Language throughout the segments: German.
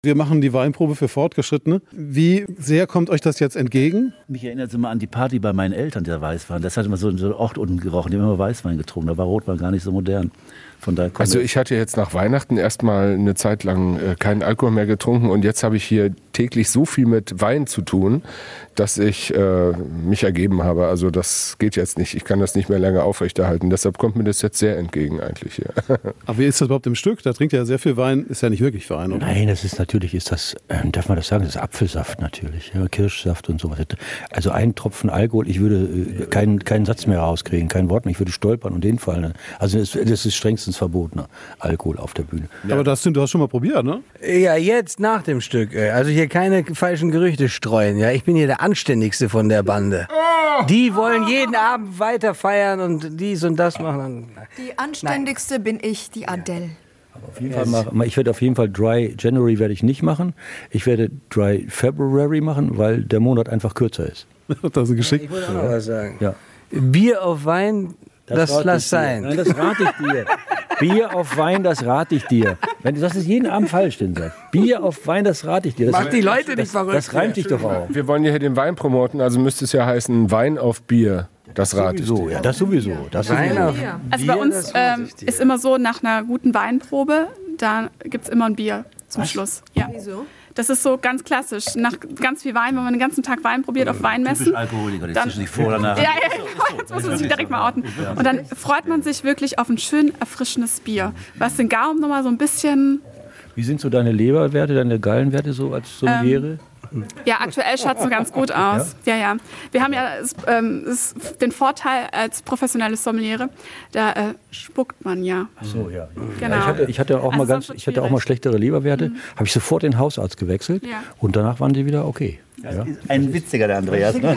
Wir machen die Weinprobe für Fortgeschrittene. Wie sehr kommt euch das jetzt entgegen? Mich erinnert es immer an die Party bei meinen Eltern, der Weißwein. Das hat immer so einen Ort unten gerochen, die haben immer Weißwein getrunken. Da war Rotwein gar nicht so modern. Von daher also ich hatte jetzt nach Weihnachten erstmal eine Zeit lang keinen Alkohol mehr getrunken und jetzt habe ich hier täglich so viel mit Wein zu tun, dass ich mich ergeben habe. Also das geht jetzt nicht. Ich kann das nicht mehr lange aufrechterhalten. Deshalb kommt mir das jetzt sehr entgegen eigentlich hier. Aber wie ist das überhaupt im Stück? Da trinkt ja sehr viel Wein. Ist ja nicht wirklich Wein, oder? Nein, das ist natürlich, darf man das sagen, das ist Apfelsaft natürlich, ja, Kirschsaft und sowas. Also ein Tropfen Alkohol, ich würde keinen Satz mehr rauskriegen, kein Wort mehr, ich würde stolpern und den fallen. Also das ist strengstens verboten, Alkohol auf der Bühne. Ja. Aber du hast schon mal probiert, ne? Ja, jetzt nach dem Stück. Also hier keine falschen Gerüchte streuen. Ja, ich bin hier der Anständigste von der Bande. Die wollen jeden Abend weiter feiern und dies und das machen. Die Anständigste bin ich, die Adele. Aber auf jeden Fall ich werde auf jeden Fall Dry January werde ich nicht machen. Ich werde Dry February machen, weil der Monat einfach kürzer ist. Das ist ein Geschick. Ich wollte auch noch was sagen. Ja. Bier auf Wein, das lass sein. Nein, das rate ich dir. Bier auf Wein, das rate ich dir. Das ist jeden Abend falsch, den Satz. Bier auf Wein, das rate ich dir. Mach die Leute nicht verrückt. Das reimt sich doch auch. Wir wollen ja hier den Wein promoten, also müsste es ja heißen Wein auf Bier. Das rate ich dir. Ja, das sowieso. Also bei uns ist immer so, nach einer guten Weinprobe, da gibt es immer ein Bier zum Schluss. Ja. Wieso? Das ist so ganz klassisch. Nach ganz viel Wein, wenn man den ganzen Tag Wein probiert auf Weinmessen. Typisch Alkoholiker, die zwischen sich vor oder nach. Ja, jetzt muss man sich direkt mal outen. Und dann freut man sich wirklich auf ein schön erfrischendes Bier. Was den Gaumen nochmal so ein bisschen... Wie sind so deine Leberwerte, deine Gallenwerte so als Sommeliere? Ja, aktuell schaut es so ganz gut aus. Ja. Wir haben ja den Vorteil als professionelle Sommeliere, da spuckt man ja. Ach so, ja. Genau. Ich hatte auch mal schlechtere Leberwerte, habe ich sofort den Hausarzt gewechselt und danach waren die wieder okay. Ja. Ein witziger, der Andreas. Ne?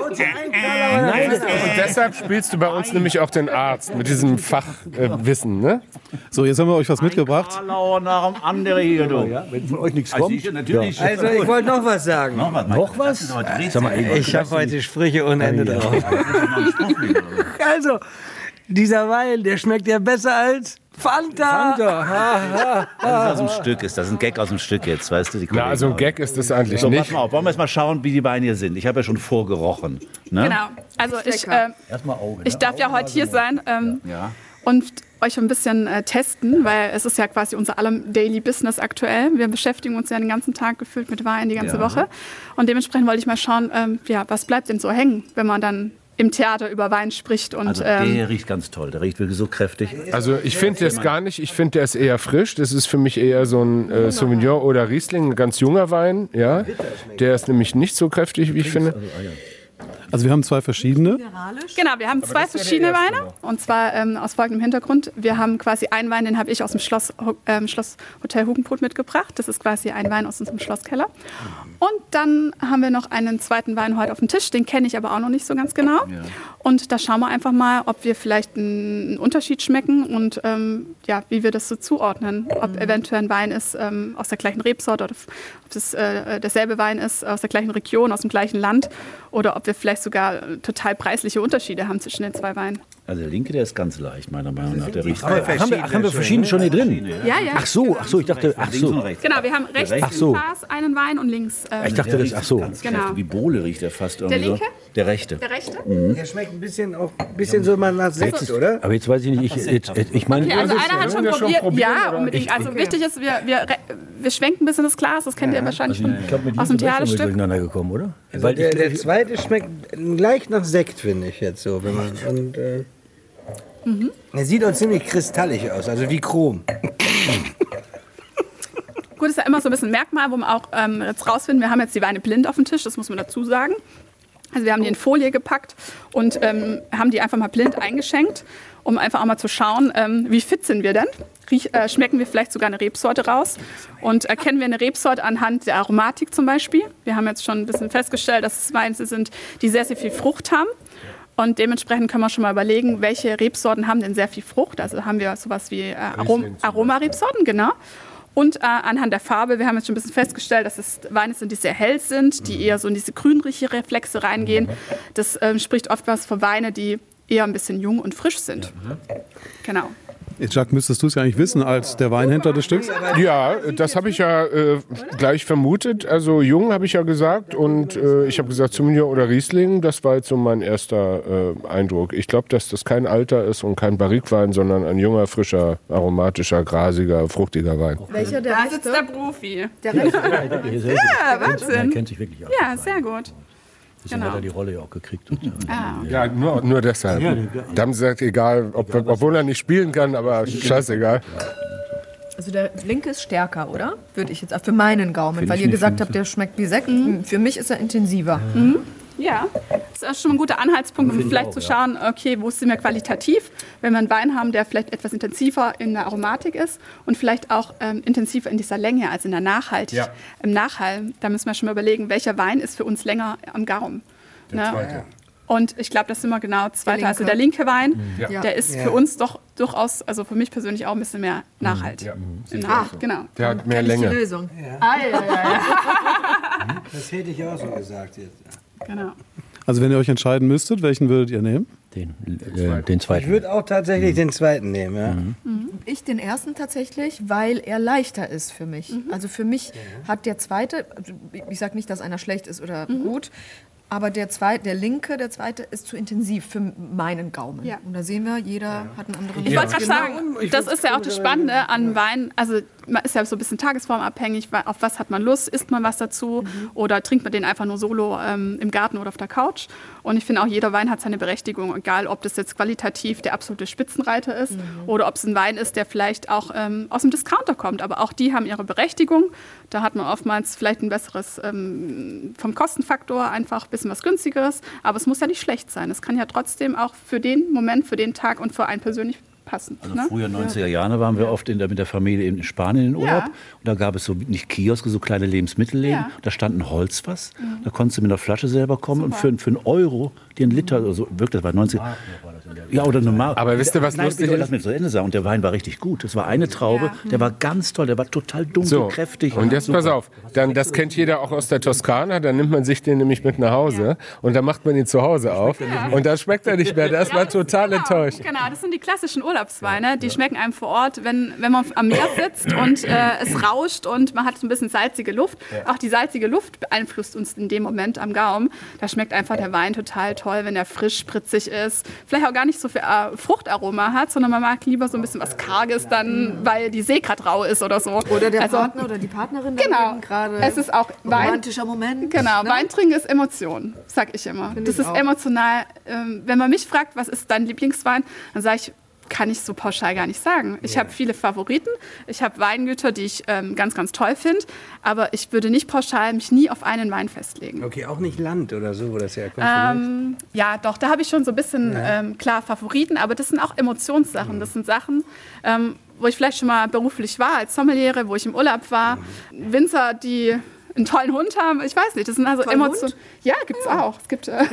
Nein, und deshalb spielst du bei uns nämlich auch den Arzt mit diesem Fachwissen, ne? So, jetzt haben wir euch was mitgebracht. Nach dem anderen hier, du. Ja, wenn von euch nichts kommt. Natürlich. Also ich wollte noch was sagen. Noch was? Sag mal, ich habe heute Sprüche ohne Ende drauf. Also, dieser Wein, der schmeckt ja besser als Fanta. Das ist aus dem Stück, ist das ein Gag aus dem Stück jetzt, weißt du? Die Na, also ein Gag ist das eigentlich so, nicht. Pass mal auf, wollen wir jetzt mal schauen, wie die Weine hier sind. Ich habe ja schon vorgerochen. Ne? Genau. Also ich darf ja heute hier sein und euch ein bisschen testen, weil es ist ja quasi unser allem Daily Business aktuell. Wir beschäftigen uns ja den ganzen Tag gefühlt mit Wein, die ganze Woche. Und dementsprechend wollte ich mal schauen, was bleibt denn so hängen, wenn man dann im Theater über Wein spricht. Und, also der riecht ganz toll, der riecht wirklich so kräftig. Also ich finde das gar nicht, ich finde der ist eher frisch. Das ist für mich eher so ein Sauvignon oder Riesling, ein ganz junger Wein. Ja. Der ist nämlich nicht so kräftig, wie ich finde. Also wir haben zwei verschiedene. Genau, wir haben zwei verschiedene Weine. Und zwar aus folgendem Hintergrund. Wir haben quasi einen Wein, den habe ich aus dem Schloss Hotel Hugenbrot mitgebracht. Das ist quasi ein Wein aus unserem Schlosskeller. Und dann haben wir noch einen zweiten Wein heute auf dem Tisch. Den kenne ich aber auch noch nicht so ganz genau. Ja. Und da schauen wir einfach mal, ob wir vielleicht einen Unterschied schmecken und wie wir das so zuordnen. Ob eventuell ein Wein ist aus der gleichen Rebsorte oder ob es derselbe Wein ist aus der gleichen Region, aus dem gleichen Land. Oder ob wir vielleicht sogar total preisliche Unterschiede haben zwischen den zwei Weinen. Also der linke, der ist ganz leicht, meiner Meinung nach. Der riecht haben wir verschiedene schon hier drin? Ja. Ach so, ich dachte, Genau, wir haben rechts im Glas einen Wein und links... ich dachte, das, Genau. Wie Bohle riecht der fast irgendwie. Der linke? So. Der rechte. Der schmeckt ein bisschen so mal nach Sekt, oder? Aber jetzt weiß ich nicht, ich meine... Okay, also einer hat schon probiert. Ja, unbedingt. Also wichtig ist, wir schwenken ein bisschen das Glas, das kennt ihr wahrscheinlich schon aus dem Theaterstück. Durcheinander gekommen, oder? Also der zweite schmeckt gleich nach Sekt, finde ich jetzt so. Wenn man, er sieht auch ziemlich kristallig aus, also wie Chrom. Gut, ist ja immer so ein bisschen ein Merkmal, wo man auch jetzt rausfinden, wir haben jetzt die Weine blind auf dem Tisch, das muss man dazu sagen. Also wir haben die in Folie gepackt und haben die einfach mal blind eingeschenkt, um einfach auch mal zu schauen, wie fit sind wir denn? Schmecken wir vielleicht sogar eine Rebsorte raus? Und erkennen wir eine Rebsorte anhand der Aromatik zum Beispiel? Wir haben jetzt schon ein bisschen festgestellt, dass es Weine sind, die sehr, sehr viel Frucht haben. Und dementsprechend können wir schon mal überlegen, welche Rebsorten haben denn sehr viel Frucht. Also haben wir sowas wie Aromarebsorten, genau. Und anhand der Farbe, wir haben jetzt schon ein bisschen festgestellt, dass es Weine sind, die sehr hell sind, die eher so in diese grünliche Reflexe reingehen. Das spricht oft was für Weine, die eher ein bisschen jung und frisch sind. Genau. Jacques, müsstest du es ja eigentlich wissen als der Weinhändler des Stücks. Ja, das habe ich ja gleich vermutet. Also jung habe ich ja gesagt und ich habe gesagt Sauvignon oder Riesling. Das war jetzt so mein erster Eindruck. Ich glaube, dass das kein alter ist und kein Barrique-Wein, sondern ein junger, frischer, aromatischer, grasiger, fruchtiger Wein. Welcher der Da Rechte? sitzt der Profi. Der Rechte. Ja, Wahnsinn. Er kennt sich wirklich aus. Ja, sehr gut. Deswegen genau. hat er die Rolle ja auch gekriegt. Und, Ja, nur deshalb. Da haben sie gesagt, egal, obwohl er nicht spielen kann, aber scheißegal. Also der linke ist stärker, oder? Würde ich jetzt für meinen Gaumen, Find weil ich ihr nicht, gesagt find habt, der schmeckt wie Sekt. Für mich ist er intensiver. Ja, das ist schon ein guter Anhaltspunkt, um Finde ich vielleicht auch, zu ja. schauen, okay, wo sind wir qualitativ, wenn wir einen Wein haben, der vielleicht etwas intensiver in der Aromatik ist und vielleicht auch intensiver in dieser Länge, also in der im Nachhall. Da müssen wir schon mal überlegen, welcher Wein ist für uns länger am Gaumen. Der zweite. Und ich glaube, das sind wir genau zweiter. linke. Also der linke Wein, Ja. der ist für uns doch durchaus, also für mich persönlich auch ein bisschen mehr nachhaltig. Genau. Der hat mehr Kenn ich die Länge. Lösung. Das hätte ich auch so gesagt jetzt. Genau. Also wenn ihr euch entscheiden müsstet, welchen würdet ihr nehmen? den Ich zweiten. würde auch tatsächlich den zweiten nehmen. Ja. Ich den ersten tatsächlich, weil er leichter ist für mich. Also für mich hat der zweite, also ich sage nicht, dass einer schlecht ist oder gut, aber der zweite ist zu intensiv für meinen Gaumen. Ja. Und da sehen wir, jeder hat einen anderen. Ich wollte gerade sagen, das ist ja auch das Spannende an Wein. Also man ist ja so ein bisschen tagesformabhängig, auf was hat man Lust, isst man was dazu oder trinkt man den einfach nur solo im Garten oder auf der Couch. Und ich finde auch, jeder Wein hat seine Berechtigung, egal ob das jetzt qualitativ der absolute Spitzenreiter ist oder ob es ein Wein ist, der vielleicht auch aus dem Discounter kommt. Aber auch die haben ihre Berechtigung. Da hat man oftmals vielleicht ein besseres vom Kostenfaktor, einfach ein bisschen was günstigeres. Aber es muss ja nicht schlecht sein. Es kann ja trotzdem auch für den Moment, für den Tag und für einen persönlich passen. Also Ne? früher 90er Jahre waren wir oft mit der Familie in Spanien in Urlaub. Ja. Und da gab es so nicht Kioske, so kleine Lebensmittelläden. Ja. Da stand ein Holzfass. Da konntest du mit einer Flasche selber kommen und für einen Euro dir einen Liter oder so, wirklich, das war 90. Ja, oder eine Mark. Aber wisst ihr, was Nein, lustig bitte, ist? lass mich zu Ende sagen. Und der Wein war richtig gut. Das war eine Traube, der war ganz toll, der war total dunkel, So, kräftig. und jetzt super. pass auf, dann, das kennt jeder auch aus der Toskana, dann nimmt man sich den nämlich mit nach Hause und dann macht man ihn zu Hause auf und dann schmeckt er nicht mehr, da ist man total enttäuscht. Genau, das sind die klassischen Urlaubsweine, die schmecken einem vor Ort, wenn man am Meer sitzt und es rauscht und man hat so ein bisschen salzige Luft. Auch die salzige Luft beeinflusst uns in dem Moment am Gaumen. Da schmeckt einfach der Wein total toll, wenn er frisch, spritzig ist. Vielleicht auch gar nicht so viel Fruchtaroma hat, sondern man mag lieber so ein bisschen was Karges dann, weil die See gerade rau ist oder so. Oder der Also, Partner oder die Partnerin Genau. gerade. Es ist auch ein Wein. romantischer Moment. Genau, ne? Wein trinken ist Emotion, sag ich immer. Finde Das ich ist auch. emotional. Wenn man mich fragt, was ist dein Lieblingswein, dann sage ich, kann ich so pauschal gar nicht sagen. Ich habe viele Favoriten. Ich habe Weingüter, die ich ganz, ganz toll finde. Aber ich würde nicht pauschal mich nie auf einen Wein festlegen. Okay, auch nicht Land oder so, wo das herkommt. Ja, doch, da habe ich schon so ein bisschen klar Favoriten. Aber das sind auch Emotionssachen. Das sind Sachen, wo ich vielleicht schon mal beruflich war, als Sommeliere, wo ich im Urlaub war. Winzer, die einen tollen Hund haben. Ich weiß nicht, das sind also Tollen Emotionen. Ja, gibt's auch. Es gibt oder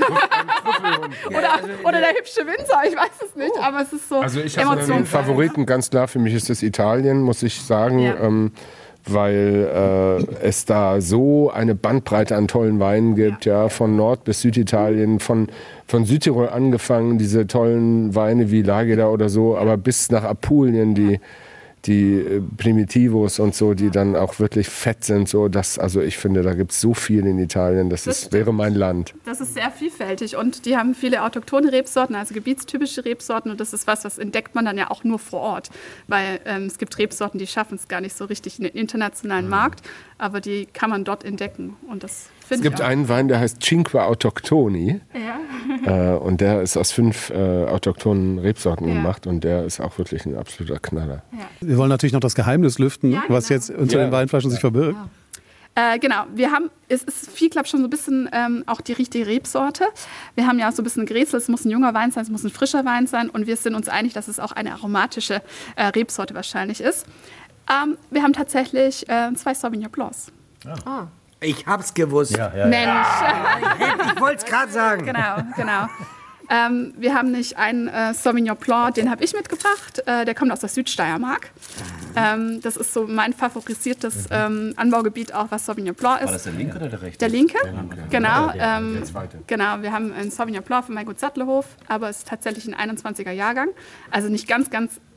der hübsche Winzer, ich weiß es nicht, aber es ist so Also ich habe einen Emotionen. Favoriten, ganz klar, für mich ist das Italien, muss ich sagen. Ja. Weil es da so eine Bandbreite an tollen Weinen gibt, ja, von Nord- bis Süditalien, von Südtirol angefangen, diese tollen Weine wie Lageda oder so, aber bis nach Apulien, die Primitivos und so, die dann auch wirklich fett sind, so, also ich finde, da gibt es so viel in Italien, wäre mein Land. Das ist sehr vielfältig und die haben viele autochthone Rebsorten, also gebietstypische Rebsorten und das ist was entdeckt man dann ja auch nur vor Ort, weil es gibt Rebsorten, die schaffen es gar nicht so richtig in den internationalen Markt, aber die kann man dort entdecken und das Es finde ich gibt auch. einen Wein, der heißt Cinque Autochtoni Ja. und der ist aus 5 autochthonen Rebsorten Ja. gemacht und der ist auch wirklich ein absoluter Knaller. Wir wollen natürlich noch das Geheimnis lüften, Ja, was genau. jetzt unter den Weinflaschen sich verbirgt. Genau, es ist viel, glaube ich, schon so ein bisschen auch die richtige Rebsorte. Wir haben ja auch so ein bisschen gerätselt, es muss ein junger Wein sein, es muss ein frischer Wein sein und wir sind uns einig, dass es auch eine aromatische Rebsorte wahrscheinlich ist. Wir haben tatsächlich 2 Sauvignon Blancs. Ich hab's gewusst. Mensch, Ich wollte es gerade sagen. genau. Wir haben nicht einen Sauvignon Blanc, den habe ich mitgebracht. Der kommt aus der Südsteiermark. Das ist so mein favorisiertes Anbaugebiet, auch was Sauvignon Blanc War ist. das der linke oder der rechte? Der linke, genau. Der zweite. Genau, wir haben einen Sauvignon Blanc von Maigut Sattlerhof, aber es ist tatsächlich ein 21er Jahrgang. Also nicht ganz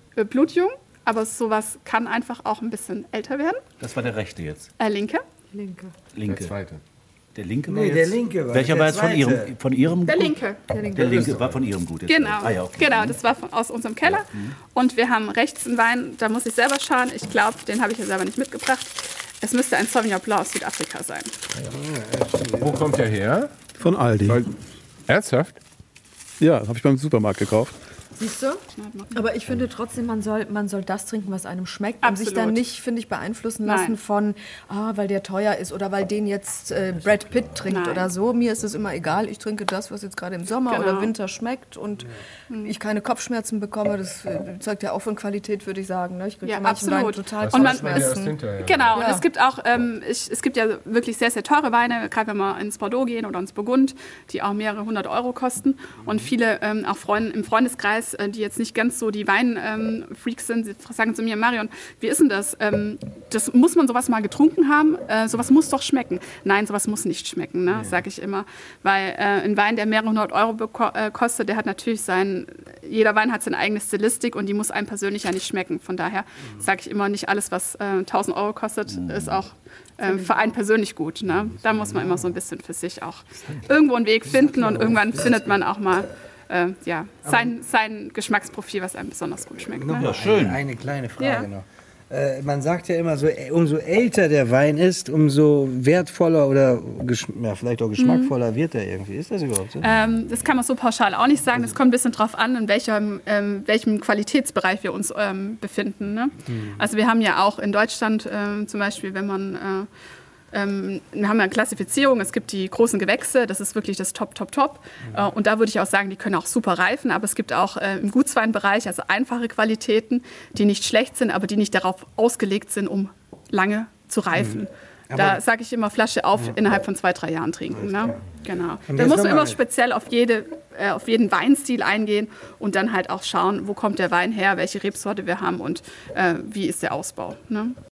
blutjung, aber sowas kann einfach auch ein bisschen älter werden. Das war der rechte jetzt. Linke. Linke. Linke. Der zweite. Der linke war Nee, jetzt, der linke war welcher der war jetzt von zweite. Ihrem? Der linke. Der linke war von Ihrem Gut. Jetzt. Genau, Ah, ja, okay. genau, das war aus unserem Keller. Und wir haben rechts einen Wein, da muss ich selber schauen. Ich glaube, den habe ich ja selber nicht mitgebracht. Es müsste ein Sauvignon Blanc aus Südafrika sein. Wo kommt der her? Von Aldi. Ernsthaft? Ja, habe ich beim Supermarkt gekauft. Siehst du? Aber ich finde trotzdem, man soll das trinken, was einem schmeckt. Und sich Absolut. dann nicht, finde ich, beeinflussen lassen Nein. von, weil der teuer ist oder weil den jetzt Brad Pitt trinkt Nein. oder so. Mir ist es immer egal. Ich trinke das, was jetzt gerade im Sommer Genau. oder Winter schmeckt und ich keine Kopfschmerzen bekomme. Das zeugt ja auch von Qualität, würde ich sagen. Ne? Ich kriege Ja, von manchen Weinen absolut. total Und man- Kopfschmerzen. Genau, und Ja. es gibt auch, es gibt ja wirklich sehr, sehr teure Weine, gerade wenn wir ins Bordeaux gehen oder ins Burgund, die auch mehrere 100 € kosten. Und viele auch im Freundeskreis, die jetzt nicht ganz so die Wein-Freaks sind, sie sagen zu mir, Marion, wie ist denn das? Muss man sowas mal getrunken haben? Sowas muss doch schmecken. Nein, sowas muss nicht schmecken, ne? Sage ich immer. Weil ein Wein, der mehrere 100 € kostet, der hat natürlich jeder Wein hat seine eigene Stilistik und die muss einem persönlich ja nicht schmecken. Von daher sage ich immer, nicht alles, was 1.000 € kostet, ist auch für einen persönlich gut. Ne? Da muss man immer so ein bisschen für sich auch irgendwo einen Weg finden und irgendwann findet man auch mal sein Geschmacksprofil, was einem besonders gut schmeckt. Ne? Noch schön. eine kleine Frage Ja. noch. Man sagt ja immer so, umso älter der Wein ist, umso wertvoller oder vielleicht auch geschmackvoller wird er irgendwie. Ist das überhaupt so? Das kann man so pauschal auch nicht sagen. Das kommt ein bisschen drauf an, in welchem Qualitätsbereich wir uns befinden. Ne? Also wir haben ja auch in Deutschland zum Beispiel, wenn man wir haben ja eine Klassifizierung, es gibt die großen Gewächse, das ist wirklich das Top. Und da würde ich auch sagen, die können auch super reifen, aber es gibt auch im Gutsweinbereich also einfache Qualitäten, die nicht schlecht sind, aber die nicht darauf ausgelegt sind, um lange zu reifen. Da sage ich immer, Flasche auf, innerhalb von 2-3 Jahren trinken. Ne? Genau. Und Da jetzt muss man noch immer mal- speziell auf jeden Weinstil eingehen und dann halt auch schauen, wo kommt der Wein her, welche Rebsorte wir haben und wie ist der Ausbau. Ne?